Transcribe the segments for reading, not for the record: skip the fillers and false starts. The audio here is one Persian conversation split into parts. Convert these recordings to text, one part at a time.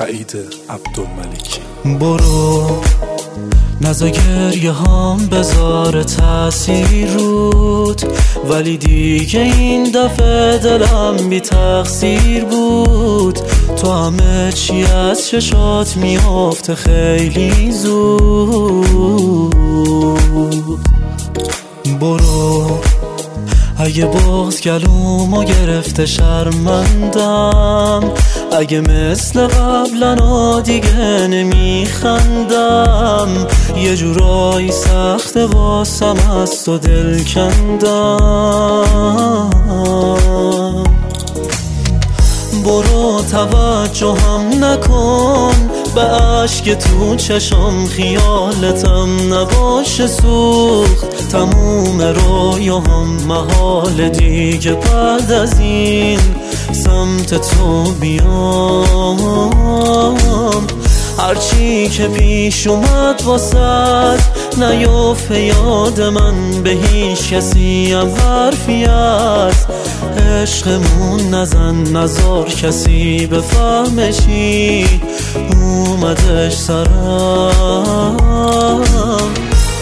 سعید عبدالملکی. برو نزا گریه هام بذاره تأثیر رود، ولی دیگه این دفعه دلم بی تقصیر بود. تو همه چی از چشات میافته خیلی زود. برو اگه بغض گلومو گرفته شرمندم، اگه مثل قبلنا دیگه نمیخندم، یه جورایی سخت واسم از تو دل کندم. برو توجهم نکن به عشق تو چشم، خیالتم نباشه سوخت تموم رویاهم محال دیگه بعد از این سمت تو بیام. هرچی که پیش اومد واسد نیافته یاد من، به هیچ کسی هم حرفی از عشقمون نزن، نزار کسی بفهمه چی اومدش سرم.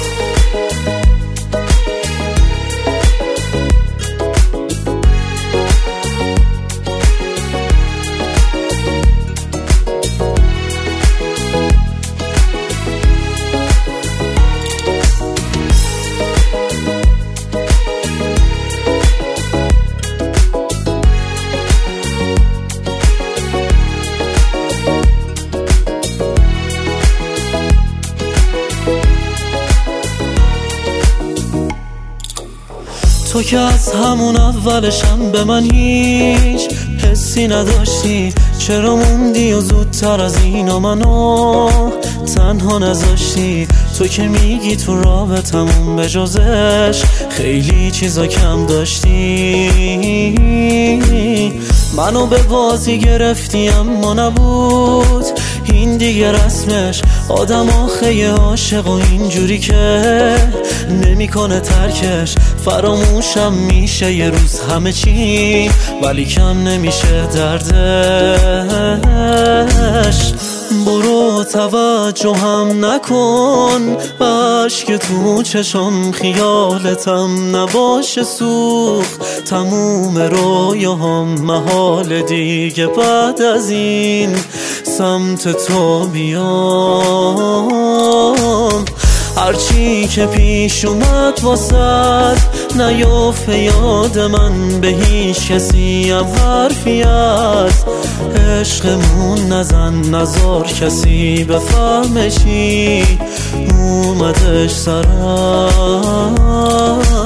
تو که از همون اولشم به من هیچ حسی نداشتی، چرا موندی و زودتر از اینا منو تنها نذاشتی؟ تو که میگی تو رابطمون به جزش خیلی چیزا کم داشتی. منو به بازی گرفتی اما نبود این دیگه رسمش، آدم آخه عاشق و اینجوری که نمیکنه ترکش. فراموشم میشه یه روز همه چی، ولی کم نمیشه دردش. برو توجهم نکن به عشق تو چشم، خیالتم نباشه سوخت تموم رویاهم محال دیگه بعد از این سمت تو بیام. هرچی که پیش اومد واسد نیافته یاد من، به هیچ کسی هم حرفی از عشقمون نزن، نزار کسی بفهمه چی اومدش سرم.